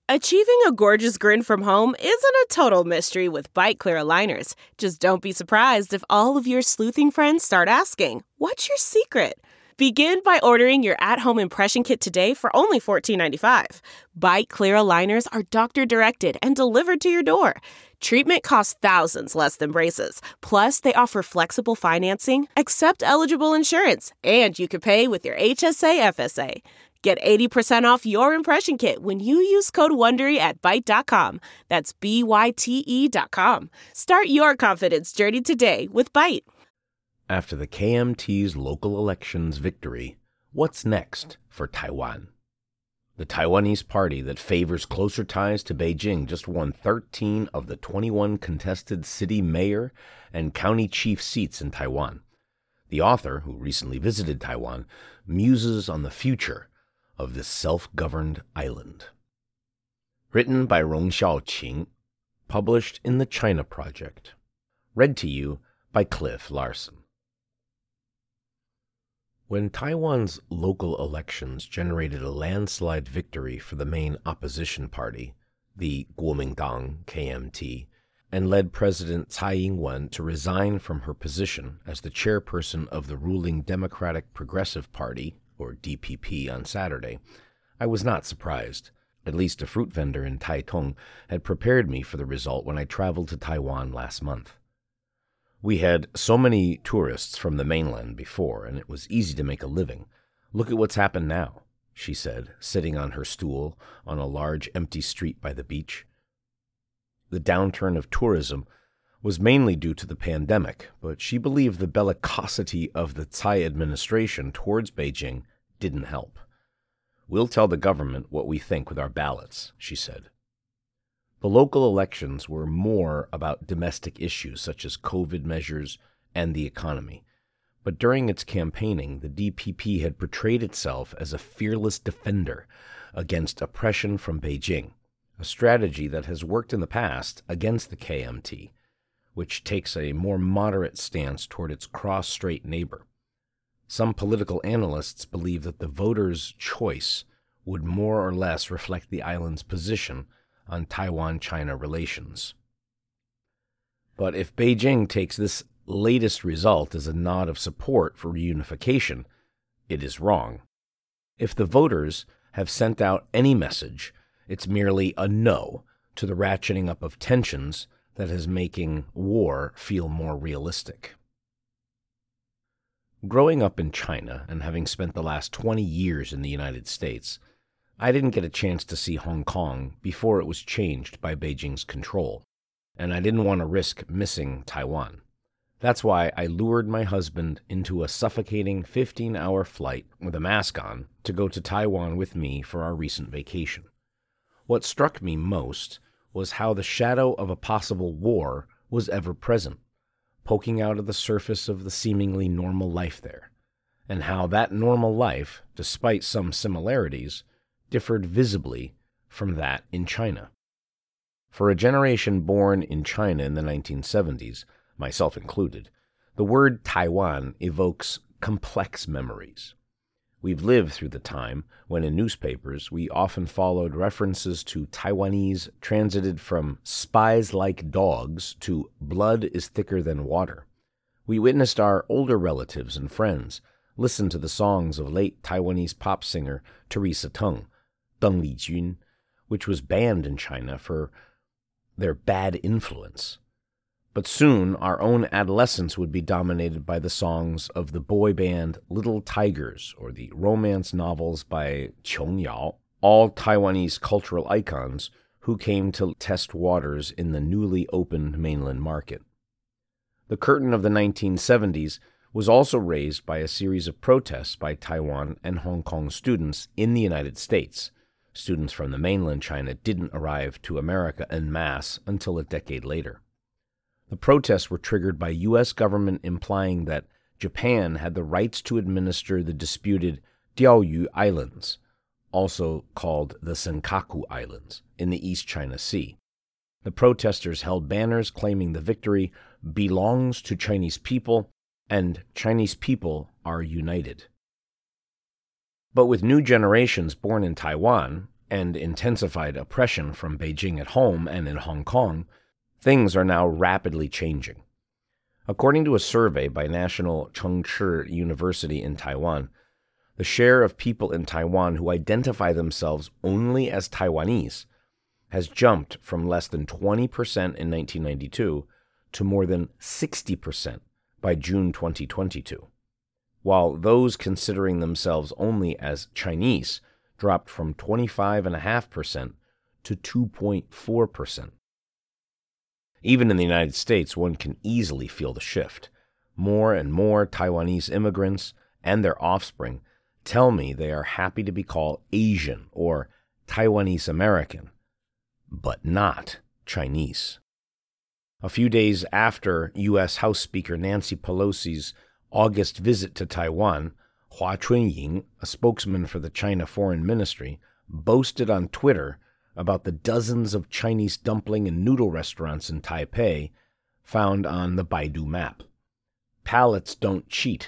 Achieving a gorgeous grin from home isn't a total mystery with Byte Clear aligners. Just don't be surprised if all of your sleuthing friends start asking, "What's your secret?" Begin by ordering your at-home impression kit today for only $14.95. Byte Clear aligners are doctor-directed and delivered to your door. Treatment costs thousands less than braces. Plus, they offer flexible financing, accept eligible insurance, and you can pay with your HSA FSA. Get 80% off your impression kit when you use code WONDERY at Byte.com. That's BYTE.com. Start your confidence journey today with Byte. After the KMT's local elections victory, what's next for Taiwan? The Taiwanese party that favors closer ties to Beijing just won 13 of the 21 contested city mayor and county chief seats in Taiwan. The author, who recently visited Taiwan, muses on the future of this self-governed island. Written by Rong Xiaoqing, published in the China Project. Read to you by Cliff Larson. When Taiwan's local elections generated a landslide victory for the main opposition party, the Kuomintang (KMT), and led President Tsai Ing-wen to resign from her position as the chairperson of the ruling Democratic Progressive Party, or DPP, on Saturday, I was not surprised. At least a fruit vendor in Taitung had prepared me for the result when I traveled to Taiwan last month. We had so many tourists from the mainland before, and it was easy to make a living. Look at what's happened now, she said, sitting on her stool on a large empty street by the beach. The downturn of tourism was mainly due to the pandemic, but she believed the bellicosity of the Tsai administration towards Beijing didn't help. "We'll tell the government what we think with our ballots," she said. The local elections were more about domestic issues such as COVID measures and the economy. But during its campaigning, the DPP had portrayed itself as a fearless defender against oppression from Beijing, a strategy that has worked in the past against the KMT, which takes a more moderate stance toward its cross-strait neighbor. Some political analysts believe that the voters' choice would more or less reflect the island's position on Taiwan-China relations. But if Beijing takes this latest result as a nod of support for reunification, it is wrong. If the voters have sent out any message, it's merely a no to the ratcheting up of tensions that is making war feel more realistic. Growing up in China and having spent the last 20 years in the United States, I didn't get a chance to see Hong Kong before it was changed by Beijing's control, and I didn't want to risk missing Taiwan. That's why I lured my husband into a suffocating 15-hour flight with a mask on to go to Taiwan with me for our recent vacation. What struck me most was how the shadow of a possible war was ever present, poking out of the surface of the seemingly normal life there, and how that normal life, despite some similarities, differed visibly from that in China. For a generation born in China in the 1970s, myself included, the word Taiwan evokes complex memories. We've lived through the time when in newspapers we often followed references to Taiwanese transited from spies like dogs to blood is thicker than water. We witnessed our older relatives and friends listen to the songs of late Taiwanese pop singer Teresa Teng, Deng Lijun, which was banned in China for their bad influence. But soon our own adolescence would be dominated by the songs of the boy band Little Tigers or the romance novels by Qiong Yao, all Taiwanese cultural icons who came to test waters in the newly opened mainland market. The curtain of the 1970s was also raised by a series of protests by Taiwan and Hong Kong students in the United States. Students from the mainland China didn't arrive to America en masse until a decade later. The protests were triggered by U.S. government implying that Japan had the rights to administer the disputed Diaoyu Islands, also called the Senkaku Islands, in the East China Sea. The protesters held banners claiming the victory belongs to Chinese people and Chinese people are united. But with new generations born in Taiwan, and intensified oppression from Beijing at home and in Hong Kong, things are now rapidly changing. According to a survey by National Chengchi University in Taiwan, the share of people in Taiwan who identify themselves only as Taiwanese has jumped from less than 20% in 1992 to more than 60% by June 2022, while those considering themselves only as Chinese dropped from 25.5% to 2.4%. Even in the United States, one can easily feel the shift. More and more Taiwanese immigrants and their offspring tell me they are happy to be called Asian or Taiwanese American, but not Chinese. A few days after U.S. House Speaker Nancy Pelosi's August visit to Taiwan, Hua Chunying, a spokesman for the China Foreign Ministry, boasted on Twitter about the dozens of Chinese dumpling and noodle restaurants in Taipei found on the Baidu map. Palates don't cheat.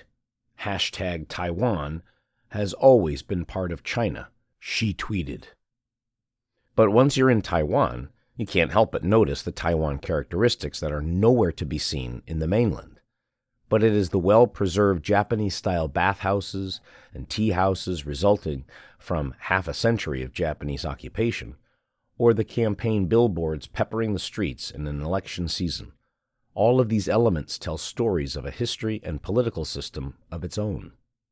#Taiwan has always been part of China, she tweeted. But once you're in Taiwan, you can't help but notice the Taiwan characteristics that are nowhere to be seen in the mainland. But it is the well-preserved Japanese-style bathhouses and tea houses resulting from half a century of Japanese occupation, or the campaign billboards peppering the streets in an election season. All of these elements tell stories of a history and political system of its own.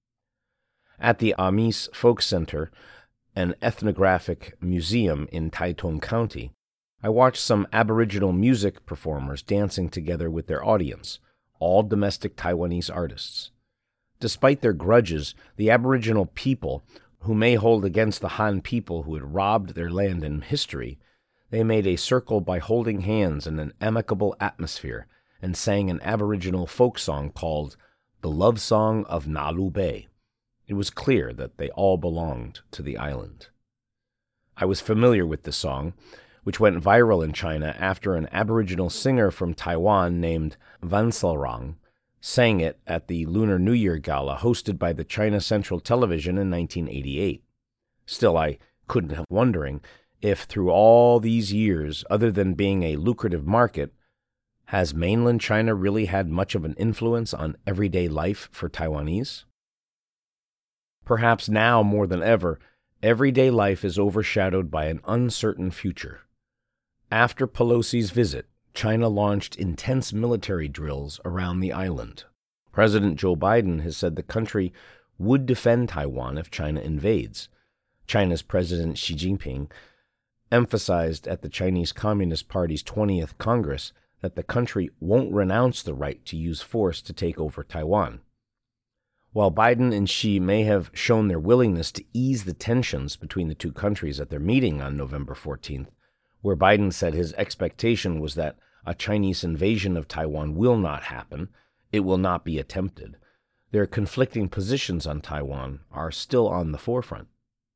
At the Amis Folk Center, an ethnographic museum in Taitung County, I watched some Aboriginal music performers dancing together with their audience, all domestic Taiwanese artists. Despite their grudges, the Aboriginal people, who may hold against the Han people who had robbed their land in history, they made a circle by holding hands in an amicable atmosphere and sang an Aboriginal folk song called The Love Song of Nalu Bay. It was clear that they all belonged to the island. I was familiar with the song, which went viral in China after an Aboriginal singer from Taiwan named Vansalrang sang it at the Lunar New Year Gala hosted by the China Central Television in 1988. Still, I couldn't help wondering if through all these years, other than being a lucrative market, has mainland China really had much of an influence on everyday life for Taiwanese? Perhaps now more than ever, everyday life is overshadowed by an uncertain future. After Pelosi's visit, China launched intense military drills around the island. President Joe Biden has said the country would defend Taiwan if China invades. China's President Xi Jinping emphasized at the Chinese Communist Party's 20th Congress that the country won't renounce the right to use force to take over Taiwan. While Biden and Xi may have shown their willingness to ease the tensions between the two countries at their meeting on November 14th, where Biden said his expectation was that a Chinese invasion of Taiwan will not happen, it will not be attempted, their conflicting positions on Taiwan are still on the forefront.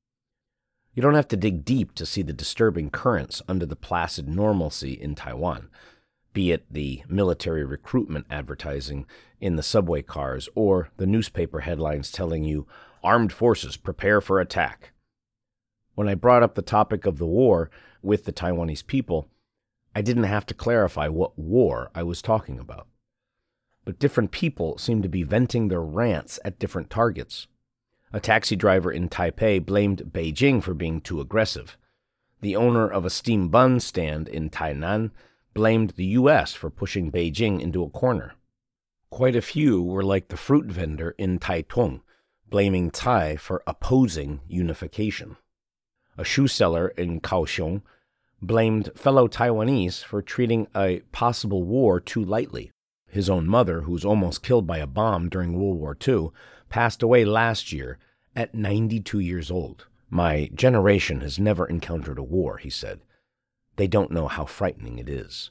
You don't have to dig deep to see the disturbing currents under the placid normalcy in Taiwan, be it the military recruitment advertising in the subway cars or the newspaper headlines telling you, "Armed forces prepare for attack." When I brought up the topic of the war with the Taiwanese people, I didn't have to clarify what war I was talking about. But different people seem to be venting their rants at different targets. A taxi driver in Taipei blamed Beijing for being too aggressive. The owner of a steam bun stand in Tainan blamed the U.S. for pushing Beijing into a corner. Quite a few were like the fruit vendor in Taitung, blaming Tai for opposing unification. A shoe seller in Kaohsiung blamed fellow Taiwanese for treating a possible war too lightly. His own mother, who was almost killed by a bomb during World War II, passed away last year at 92 years old. "My generation has never encountered a war," he said. "They don't know how frightening it is."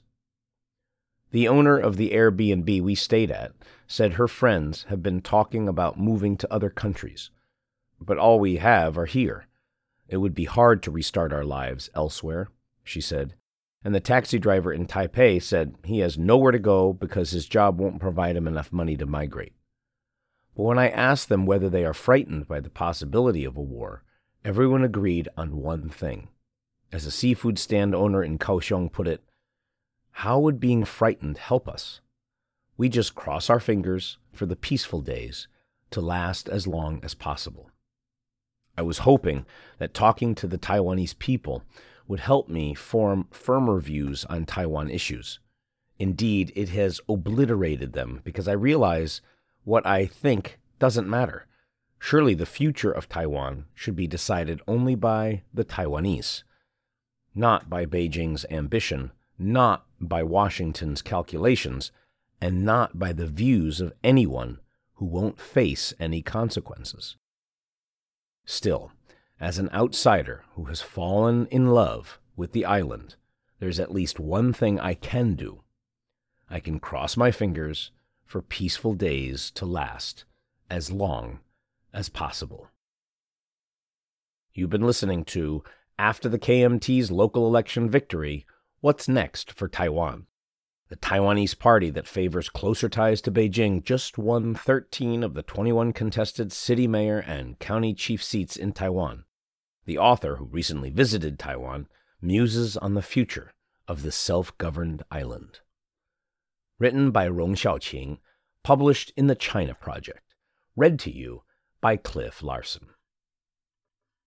The owner of the Airbnb we stayed at said her friends have been talking about moving to other countries. "But all we have are here. It would be hard to restart our lives elsewhere," she said. And the taxi driver in Taipei said he has nowhere to go because his job won't provide him enough money to migrate. But when I asked them whether they are frightened by the possibility of a war, everyone agreed on one thing. As a seafood stand owner in Kaohsiung put it, how would being frightened help us? We just cross our fingers for the peaceful days to last as long as possible. I was hoping that talking to the Taiwanese people would help me form firmer views on Taiwan issues. Indeed, it has obliterated them because I realize what I think doesn't matter. Surely the future of Taiwan should be decided only by the Taiwanese, not by Beijing's ambition, not by Washington's calculations, and not by the views of anyone who won't face any consequences. Still, as an outsider who has fallen in love with the island, there's at least one thing I can do. I can cross my fingers for peaceful days to last as long as possible. You've been listening to After the KMT's local election victory, What's Next for Taiwan? The Taiwanese party that favors closer ties to Beijing just won 13 of the 21 contested city mayor and county chief seats in Taiwan. The author, who recently visited Taiwan, muses on the future of the self-governed island. Written by Rong Xiaoqing, published in the China Project. Read to you by Cliff Larson.